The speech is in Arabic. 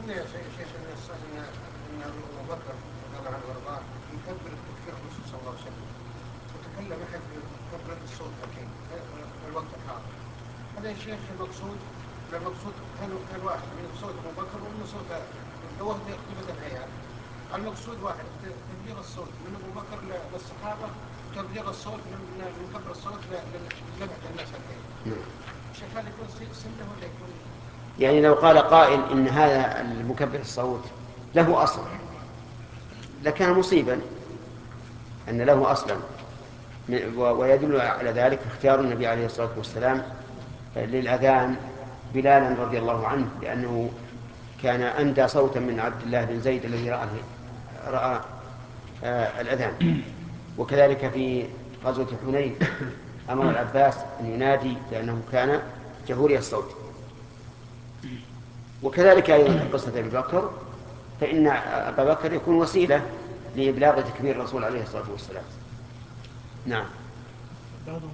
قلنا يا شيخ ان ابو بكر رضي الله عنه وارضاه يكبر التكبير الرسول صلى الله عليه وسلم وتكلم احد بكبر الصوت الحين في الوقت الحاضر. هذا يا شيخ المقصود هل واحد من صوت ابو بكر ومن صوت الوهد قبة الهيئات؟ المقصود واحد تبليغ الصوت من ابو بكر للصحابه وتبليغ الصوت من كبر الصوت لجمع الناس الحين. شيخ هذا يكون سنه ولا يكون؟ يعني لو قال قائل إن هذا المكبر الصوت له أصل لكان مصيبا، أن له أصلا، ويدل على ذلك اختيار النبي عليه الصلاة والسلام للأذان بلالا رضي الله عنه، لأنه كان أندى صوتا من عبد الله بن زيد الذي رأى الأذان. وكذلك في غزوة حنين أمر العباس أن ينادي لأنه كان جهوري الصوت. وكذلك أيضا في قصة أبي بكر، فإن أبا بكر يكون وسيلة لإبلاغ تكبير الرسول عليه الصلاة والسلام. نعم.